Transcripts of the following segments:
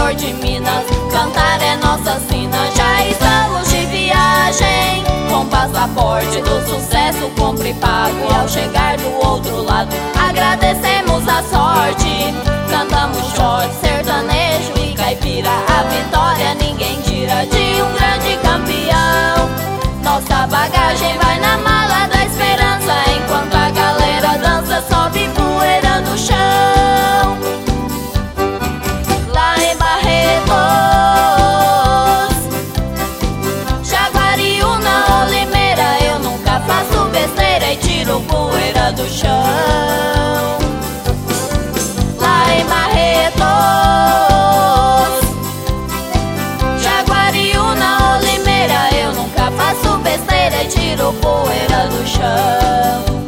interior de Minas, cantar é nossa sina. Já estamos de viagem, com passaporte do sucesso compre pago. E ao chegar do outro lado, agradecemos a sorte. Cantamos short, sertanejo e caipira. A vitória ninguém tira de um grande campeão. Nossa bagagem vai na mala da esperança, enquanto a galera dança, sobe poeira no chão. Lá em Barretos, Jaguariúna ou Limeira, eu nunca faço besteira e tiro poeira do chão. Lá em Barretos, Jaguariúna ou Limeira, eu nunca faço besteira e tiro poeira do chão.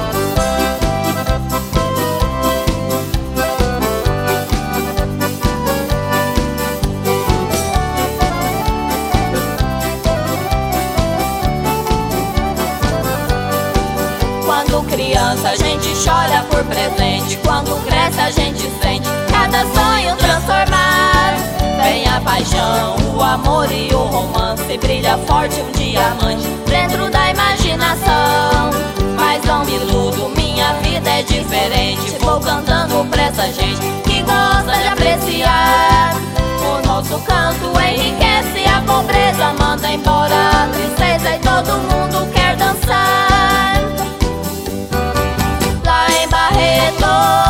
Quando criança a gente chora por presente, quando cresce a gente sente cada sonho transformar. Vem a paixão, o amor e o romance, brilha forte um diamante dentro da imaginação. Mas não me iludo, minha vida é diferente, vou cantando pra essa gente que gosta de apreciar. O nosso canto enriquece a pobreza, manda embora a tristeza e todo mundo quer dançar. Lá em Barretos,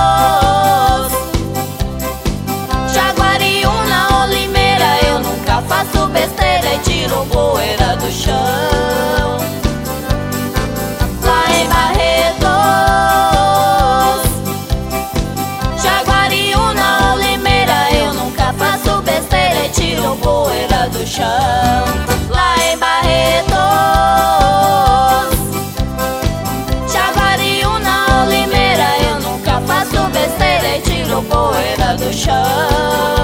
Jaguariúna ou Limeira, eu nunca faço besteira e tiro poeira do chão. Lá em Barretos, Jaguariúna ou Limeira, eu nunca faço besteira e tiro poeira do chão. Lá em Barretos, Jaguariúna ou Limeira, eu nunca faço besteira e tiro poeira do chão.